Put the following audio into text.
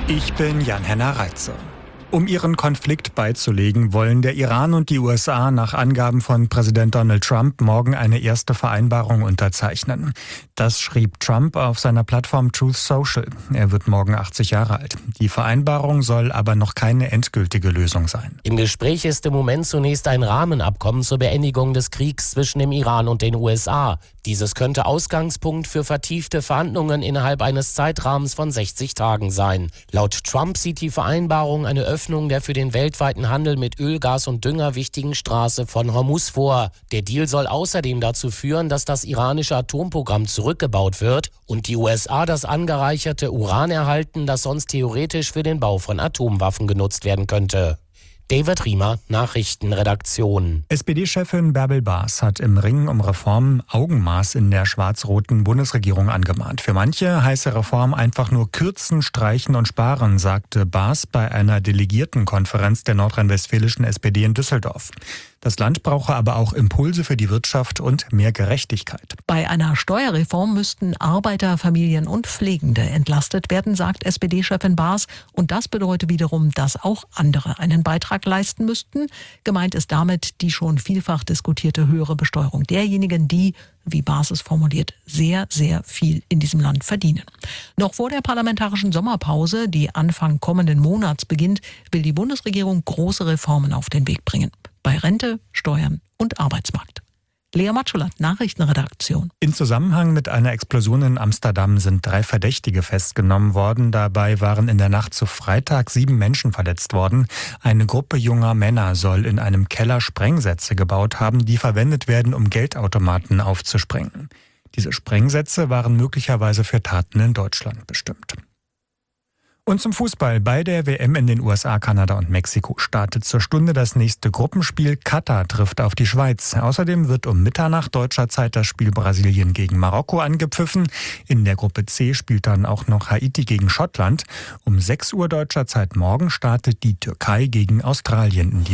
Ich bin Jan-Henner Reitze. Um ihren Konflikt beizulegen, wollen der Iran und die USA nach Angaben von Präsident Donald Trump morgen eine erste Vereinbarung unterzeichnen. Das schrieb Trump auf seiner Plattform Truth Social. Er wird morgen 80 Jahre alt. Die Vereinbarung soll aber noch keine endgültige Lösung sein. Im Gespräch ist im Moment zunächst ein Rahmenabkommen zur Beendigung des Kriegs zwischen dem Iran und den USA. Dieses könnte Ausgangspunkt für vertiefte Verhandlungen innerhalb eines Zeitrahmens von 60 Tagen sein. Laut Trump sieht die Vereinbarung eine Öffnung der für den weltweiten Handel mit Öl, Gas und Dünger wichtigen Straße von Hormuz vor. Der Deal soll außerdem dazu führen, dass das iranische Atomprogramm zurückgebaut wird und die USA das angereicherte Uran erhalten, das sonst theoretisch für den Bau von Atomwaffen genutzt werden könnte. David Riemer, Nachrichtenredaktion. SPD-Chefin Bärbel Baas hat im Ringen um Reformen Augenmaß in der schwarz-roten Bundesregierung angemahnt. Für manche heiße Reform einfach nur kürzen, streichen und sparen, sagte Baas bei einer Delegiertenkonferenz der nordrhein-westfälischen SPD in Düsseldorf. Das Land brauche aber auch Impulse für die Wirtschaft und mehr Gerechtigkeit. Bei einer Steuerreform müssten Arbeiter, Familien und Pflegende entlastet werden, sagt SPD-Chefin Baas. Und das bedeutet wiederum, dass auch andere einen Beitrag leisten müssten. Gemeint ist damit die schon vielfach diskutierte höhere Besteuerung derjenigen, die, wie Baas es formuliert, sehr, sehr viel in diesem Land verdienen. Noch vor der parlamentarischen Sommerpause, die Anfang kommenden Monats beginnt, will die Bundesregierung große Reformen auf den Weg bringen. Bei Rente, Steuern und Arbeitsmarkt. Lea Matschulat, Nachrichtenredaktion. In Zusammenhang mit einer Explosion in Amsterdam sind 3 Verdächtige festgenommen worden. Dabei waren in der Nacht zu Freitag 7 Menschen verletzt worden. Eine Gruppe junger Männer soll in einem Keller Sprengsätze gebaut haben, die verwendet werden, um Geldautomaten aufzusprengen. Diese Sprengsätze waren möglicherweise für Taten in Deutschland bestimmt. Und zum Fußball. Bei der WM in den USA, Kanada und Mexiko startet zur Stunde das nächste Gruppenspiel. Katar trifft auf die Schweiz. Außerdem wird um Mitternacht deutscher Zeit das Spiel Brasilien gegen Marokko angepfiffen. In der Gruppe C spielt dann auch noch Haiti gegen Schottland. Um 6 Uhr deutscher Zeit morgen startet die Türkei gegen Australien in die